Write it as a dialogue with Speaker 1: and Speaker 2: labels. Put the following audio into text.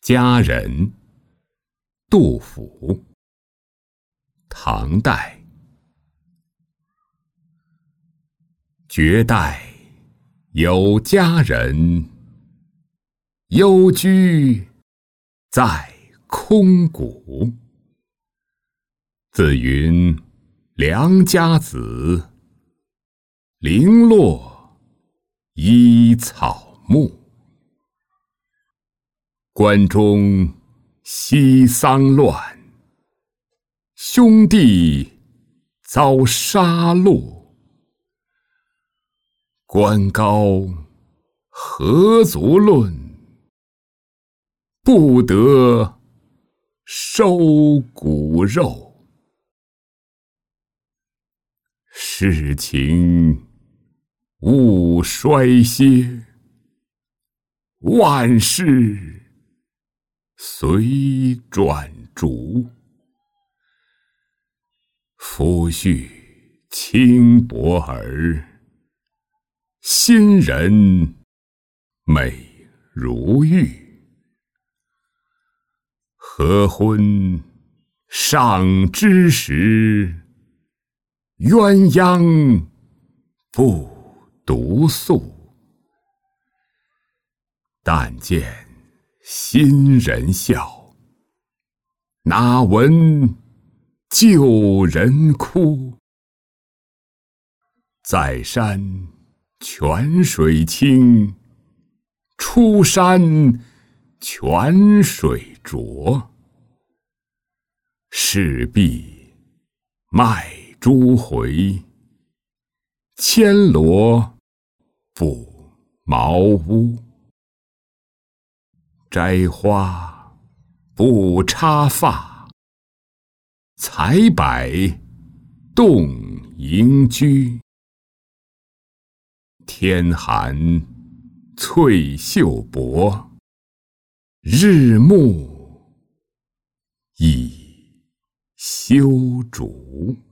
Speaker 1: 佳人，杜甫。唐代。绝代有佳人，幽居在空谷。自云良家子，零落依草木。关中西丧乱，兄弟遭杀戮。官高何足论，不得收骨肉。世情勿衰歇，万事随转逐。夫婿轻薄儿，新人美如玉。合婚尚知时，鸳鸯不独宿。但见新人笑，哪闻旧人哭。在山泉水清，出山泉水浊。势必卖珠回，牵罗布茅屋。摘花不插发，采柏动营居。天寒翠袖薄，日暮倚修竹。